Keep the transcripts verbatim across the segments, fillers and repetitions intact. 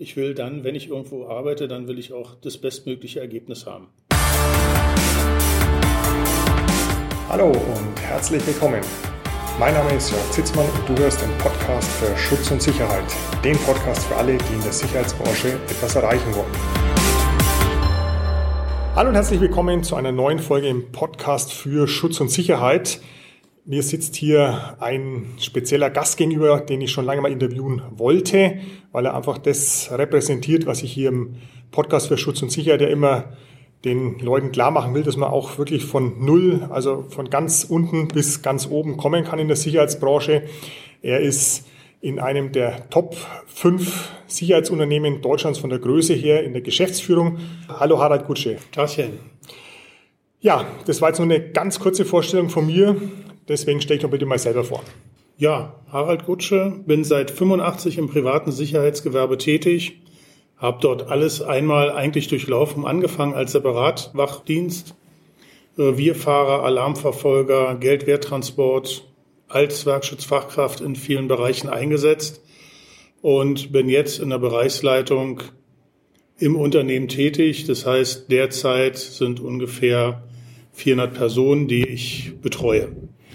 ich will dann, wenn ich irgendwo arbeite, dann will ich auch das bestmögliche Ergebnis haben. Hallo und herzlich willkommen. Mein Name ist Jörg Zitzmann und du hörst den Podcast für Schutz und Sicherheit. Den Podcast für alle, die in der Sicherheitsbranche etwas erreichen wollen. Hallo und herzlich willkommen zu einer neuen Folge im Podcast für Schutz und Sicherheit. Mir sitzt hier ein spezieller Gast gegenüber, den ich schon lange mal interviewen wollte, weil er einfach das repräsentiert, was ich hier im Podcast für Schutz und Sicherheit ja immer den Leuten klar machen will, dass man auch wirklich von null, also von ganz unten bis ganz oben kommen kann in der Sicherheitsbranche. Er ist in einem der Top fünf Sicherheitsunternehmen Deutschlands von der Größe her in der Geschäftsführung. Hallo Harald Gutsche. Tachchen. Ja, das war jetzt nur eine ganz kurze Vorstellung von mir. Deswegen stelle ich doch bitte mal selber vor. Ja, Harald Gutsche, bin seit fünfundachtzig im privaten Sicherheitsgewerbe tätig, habe dort alles einmal eigentlich durchlaufen, angefangen als Separatwachdienst, Wirfahrer, Alarmverfolger, Geldwerttransport, als Werkschutzfachkraft in vielen Bereichen eingesetzt und bin jetzt in der Bereichsleitung im Unternehmen tätig. Das heißt, derzeit sind ungefähr vierhundert Personen, die ich betreue.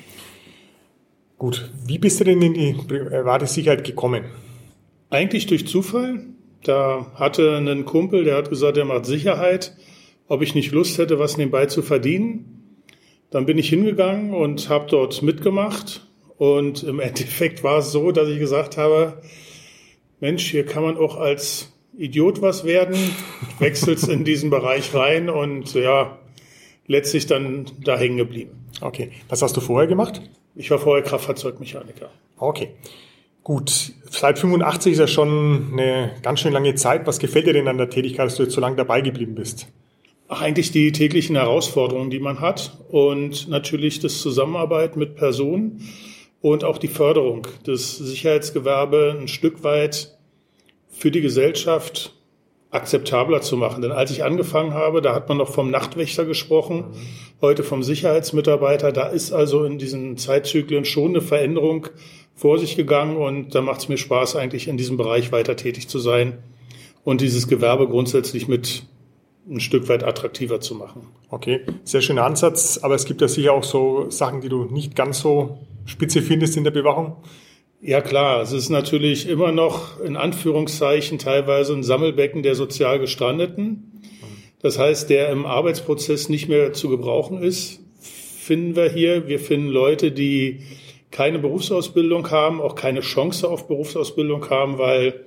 Gut, wie bist du denn in die private Sicherheit gekommen? Eigentlich durch Zufall. Da hatte ein Kumpel, der hat gesagt, er macht Sicherheit, ob ich nicht Lust hätte, was nebenbei zu verdienen. Dann bin ich hingegangen und habe dort mitgemacht. Und im Endeffekt war es so, dass ich gesagt habe, Mensch, hier kann man auch als Idiot was werden. Wechselst in diesen Bereich rein und ja, letztlich dann da hängen geblieben. Okay, was hast du vorher gemacht? Ich war vorher Kraftfahrzeugmechaniker. Okay, gut. Seit fünfundachtzig ist ja schon eine ganz schön lange Zeit. Was gefällt dir denn an der Tätigkeit, dass du jetzt so lange dabei geblieben bist? Ach, eigentlich die täglichen Herausforderungen, die man hat und natürlich das Zusammenarbeit mit Personen und auch die Förderung des Sicherheitsgewerbes ein Stück weit für die Gesellschaft akzeptabler zu machen. Denn als ich angefangen habe, da hat man noch vom Nachtwächter gesprochen, mhm. heute vom Sicherheitsmitarbeiter. Da ist also in diesen Zeitzyklen schon eine Veränderung vor sich gegangen und da macht es mir Spaß, eigentlich in diesem Bereich weiter tätig zu sein und dieses Gewerbe grundsätzlich mit ein Stück weit attraktiver zu machen. Okay, sehr schöner Ansatz, aber es gibt ja sicher auch so Sachen, die du nicht ganz so spitze findest in der Bewachung. Ja klar, es ist natürlich immer noch in Anführungszeichen teilweise ein Sammelbecken der sozial Gestrandeten. Das heißt, der im Arbeitsprozess nicht mehr zu gebrauchen ist, finden wir hier. Wir finden Leute, die keine Berufsausbildung haben, auch keine Chance auf Berufsausbildung haben, weil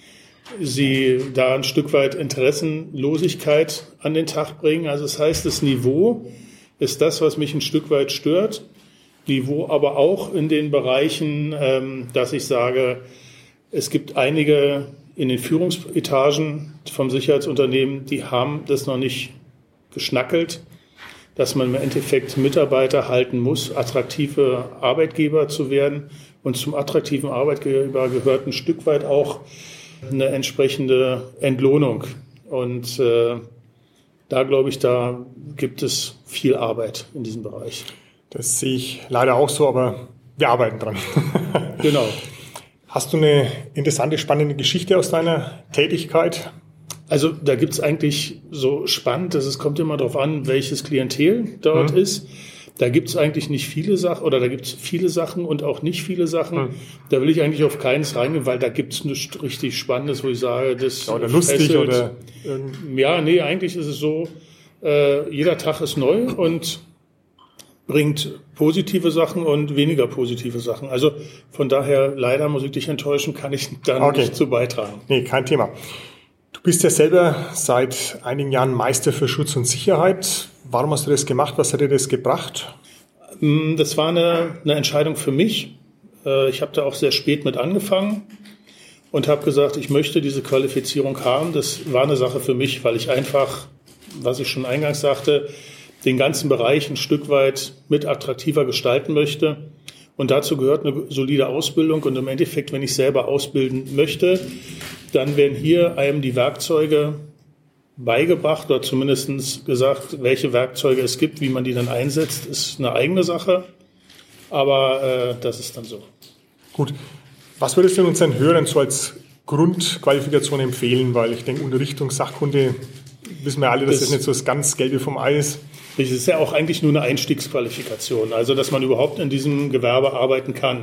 sie da ein Stück weit Interessenlosigkeit an den Tag bringen. Also das heißt, das Niveau ist das, was mich ein Stück weit stört. Niveau aber auch in den Bereichen, ähm, dass ich sage, es gibt einige in den Führungsetagen vom Sicherheitsunternehmen, die haben das noch nicht geschnackelt, dass man im Endeffekt Mitarbeiter halten muss, attraktive Arbeitgeber zu werden. Und zum attraktiven Arbeitgeber gehört ein Stück weit auch eine entsprechende Entlohnung. Und äh, da glaube ich, da gibt es viel Arbeit in diesem Bereich. Das sehe ich leider auch so, aber wir arbeiten dran. Genau. Hast du eine interessante, spannende Geschichte aus deiner Tätigkeit? Also da gibt es eigentlich so spannend, dass es kommt immer darauf an, welches Klientel dort mhm. ist. Da gibt es eigentlich nicht viele Sachen oder da gibt es viele Sachen und auch nicht viele Sachen. Mhm. Da will ich eigentlich auf keines reingehen, weil da gibt es nichts richtig Spannendes, wo ich sage, das ja, oder lustig fesselt. Oder ja, nee, eigentlich ist es so, äh, jeder Tag ist neu und bringt positive Sachen und weniger positive Sachen. Also von daher, leider muss ich dich enttäuschen, kann ich dann okay. nicht zu beitragen. Nee, kein Thema. Du bist ja selber seit einigen Jahren Meister für Schutz und Sicherheit. Warum hast du das gemacht? Was hat dir das gebracht? Das war eine, eine Entscheidung für mich. Ich habe da auch sehr spät mit angefangen und habe gesagt, ich möchte diese Qualifizierung haben. Das war eine Sache für mich, weil ich einfach, was ich schon eingangs sagte, den ganzen Bereich ein Stück weit mit attraktiver gestalten möchte. Und dazu gehört eine solide Ausbildung. Und im Endeffekt, wenn ich selber ausbilden möchte, dann werden hier einem die Werkzeuge beigebracht oder zumindest gesagt, welche Werkzeuge es gibt, wie man die dann einsetzt, ist eine eigene Sache. Aber äh, das ist dann so. Gut. Was würdest du unseren Hörern so als Grundqualifikation empfehlen? Weil ich denke, Unterrichtung, Sachkunde, wissen wir alle, dass das, das nicht so das ganz Gelbe vom Ei ist. Das ist ja auch eigentlich nur eine Einstiegsqualifikation, also dass man überhaupt in diesem Gewerbe arbeiten kann.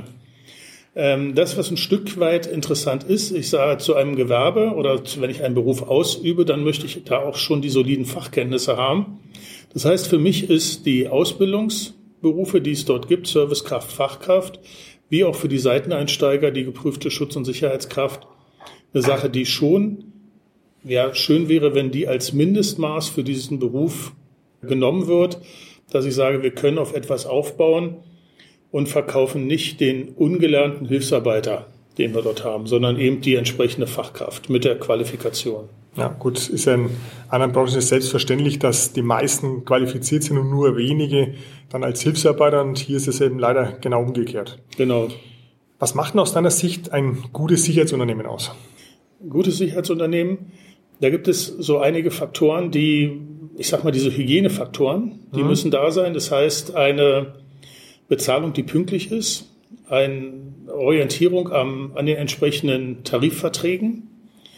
Das, was ein Stück weit interessant ist, ich sage zu einem Gewerbe oder wenn ich einen Beruf ausübe, dann möchte ich da auch schon die soliden Fachkenntnisse haben. Das heißt, für mich ist die Ausbildungsberufe, die es dort gibt, Servicekraft, Fachkraft, wie auch für die Seiteneinsteiger, die geprüfte Schutz- und Sicherheitskraft, eine Sache, die schon ja, schön wäre, wenn die als Mindestmaß für diesen Beruf genommen wird, dass ich sage, wir können auf etwas aufbauen und verkaufen nicht den ungelernten Hilfsarbeiter, den wir dort haben, sondern eben die entsprechende Fachkraft mit der Qualifikation. Ja, gut, ist ja in anderen Branchen selbstverständlich, dass die meisten qualifiziert sind und nur wenige dann als Hilfsarbeiter, und hier ist es eben leider genau umgekehrt. Genau. Was macht denn aus deiner Sicht ein gutes Sicherheitsunternehmen aus? Ein gutes Sicherheitsunternehmen, da gibt es so einige Faktoren, die, ich sag mal, diese Hygienefaktoren, die mhm. müssen da sein. Das heißt, eine Bezahlung, die pünktlich ist, eine Orientierung am, an den entsprechenden Tarifverträgen,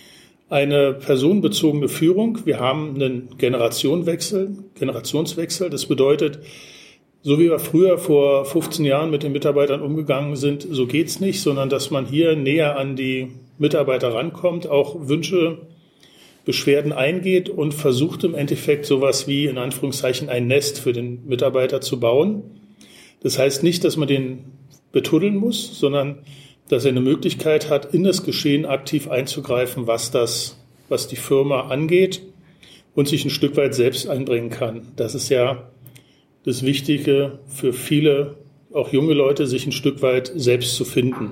eine personenbezogene Führung. Wir haben einen Generationenwechsel, Generationswechsel. Das bedeutet, so wie wir früher vor fünfzehn Jahren mit den Mitarbeitern umgegangen sind, so geht's nicht, sondern dass man hier näher an die Mitarbeiter rankommt, auch Wünsche, Beschwerden eingeht und versucht im Endeffekt sowas wie in Anführungszeichen ein Nest für den Mitarbeiter zu bauen. Das heißt nicht, dass man den betuddeln muss, sondern dass er eine Möglichkeit hat, in das Geschehen aktiv einzugreifen, was das, was die Firma angeht und sich ein Stück weit selbst einbringen kann. Das ist ja das Wichtige für viele, auch junge Leute, sich ein Stück weit selbst zu finden.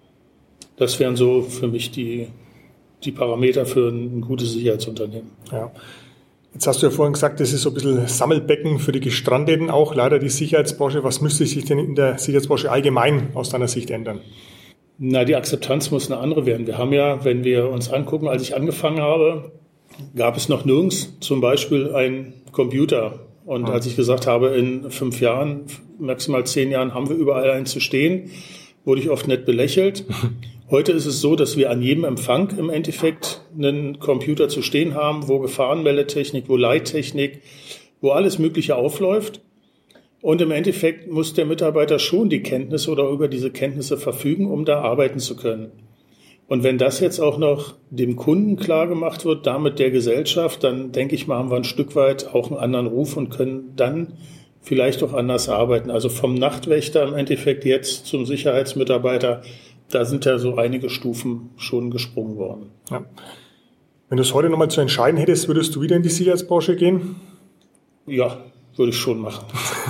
Das wären so für mich die, die Parameter für ein gutes Sicherheitsunternehmen. Ja. Jetzt hast du ja vorhin gesagt, das ist so ein bisschen Sammelbecken für die Gestrandeten auch, leider die Sicherheitsbranche. Was müsste sich denn in der Sicherheitsbranche allgemein aus deiner Sicht ändern? Na, die Akzeptanz muss eine andere werden. Wir haben ja, wenn wir uns angucken, als ich angefangen habe, gab es noch nirgends zum Beispiel einen Computer. Und als ich gesagt habe, in fünf Jahren, maximal zehn Jahren haben wir überall einen zu stehen, wurde ich oft nett belächelt. Heute ist es so, dass wir an jedem Empfang im Endeffekt einen Computer zu stehen haben, wo Gefahrenmeldetechnik, wo Leittechnik, wo alles Mögliche aufläuft. Und im Endeffekt muss der Mitarbeiter schon die Kenntnisse oder über diese Kenntnisse verfügen, um da arbeiten zu können. Und wenn das jetzt auch noch dem Kunden klar gemacht wird, damit der Gesellschaft, dann denke ich mal, haben wir ein Stück weit auch einen anderen Ruf und können dann vielleicht auch anders arbeiten. Also vom Nachtwächter im Endeffekt jetzt zum Sicherheitsmitarbeiter, da sind ja so einige Stufen schon gesprungen worden. Ja. Wenn du es heute nochmal zu entscheiden hättest, würdest du wieder in die Sicherheitsbranche gehen? Ja, würde ich schon machen.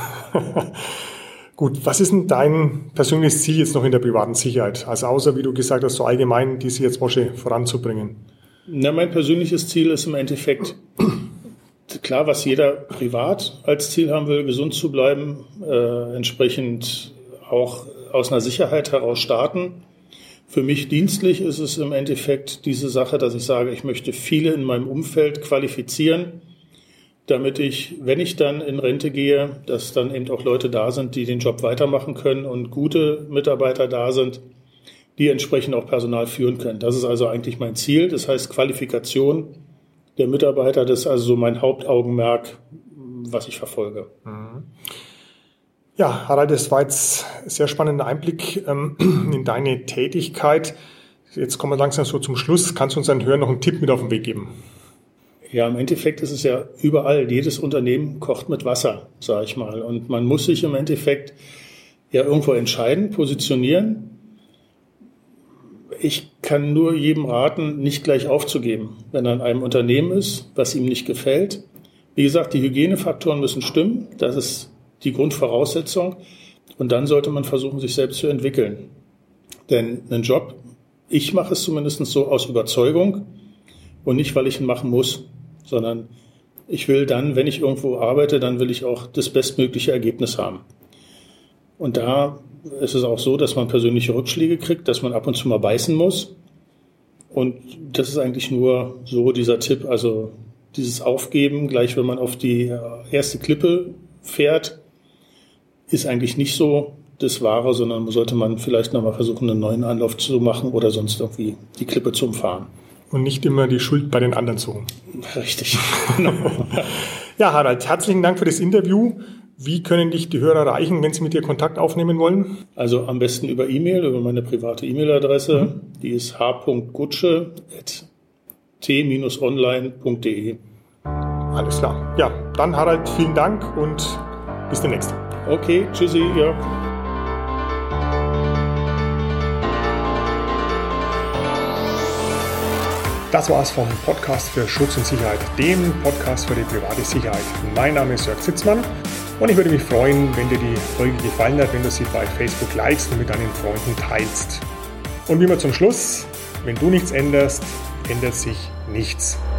Gut, was ist denn dein persönliches Ziel jetzt noch in der privaten Sicherheit? Also außer, wie du gesagt hast, so allgemein die Sicherheitsbranche voranzubringen. Na, mein persönliches Ziel ist im Endeffekt, klar, was jeder privat als Ziel haben will, gesund zu bleiben, äh, entsprechend auch aus einer Sicherheit heraus starten. Für mich dienstlich ist es im Endeffekt diese Sache, dass ich sage, ich möchte viele in meinem Umfeld qualifizieren, damit ich, wenn ich dann in Rente gehe, dass dann eben auch Leute da sind, die den Job weitermachen können und gute Mitarbeiter da sind, die entsprechend auch Personal führen können. Das ist also eigentlich mein Ziel. Das heißt, Qualifikation der Mitarbeiter, das ist also so mein Hauptaugenmerk, was ich verfolge. Ja, Harald, das war jetzt ein sehr spannender Einblick ähm, in deine Tätigkeit. Jetzt kommen wir langsam so zum Schluss. Kannst du unseren Hörern noch einen Tipp mit auf den Weg geben? Ja, im Endeffekt ist es ja überall, jedes Unternehmen kocht mit Wasser, sage ich mal. Und man muss sich im Endeffekt ja irgendwo entscheiden, positionieren. Ich kann nur jedem raten, nicht gleich aufzugeben, wenn er in einem Unternehmen ist, was ihm nicht gefällt. Wie gesagt, die Hygienefaktoren müssen stimmen, das ist die Grundvoraussetzung. Und dann sollte man versuchen, sich selbst zu entwickeln. Denn einen Job, ich mache es zumindest so aus Überzeugung und nicht, weil ich ihn machen muss, sondern ich will dann, wenn ich irgendwo arbeite, dann will ich auch das bestmögliche Ergebnis haben. Und da ist es auch so, dass man persönliche Rückschläge kriegt, dass man ab und zu mal beißen muss. Und das ist eigentlich nur so dieser Tipp, also dieses Aufgeben, gleich wenn man auf die erste Klippe fährt, ist eigentlich nicht so das Wahre, sondern sollte man vielleicht nochmal versuchen, einen neuen Anlauf zu machen oder sonst irgendwie die Klippe zu umfahren. Und nicht immer die Schuld bei den anderen suchen. Richtig. Ja, Harald, herzlichen Dank für das Interview. Wie können dich die Hörer erreichen, wenn sie mit dir Kontakt aufnehmen wollen? Also am besten über E-Mail, über meine private E-Mail-Adresse. Mhm. Die ist h punkt gutsche at t dash online punkt de. Alles klar. Ja, dann Harald, vielen Dank und bis demnächst. Okay, tschüssi, ja. Das war's vom Podcast für Schutz und Sicherheit, dem Podcast für die private Sicherheit. Mein Name ist Jörg Zitzmann und ich würde mich freuen, wenn dir die Folge gefallen hat, wenn du sie bei Facebook likest und mit deinen Freunden teilst. Und wie immer zum Schluss, wenn du nichts änderst, ändert sich nichts.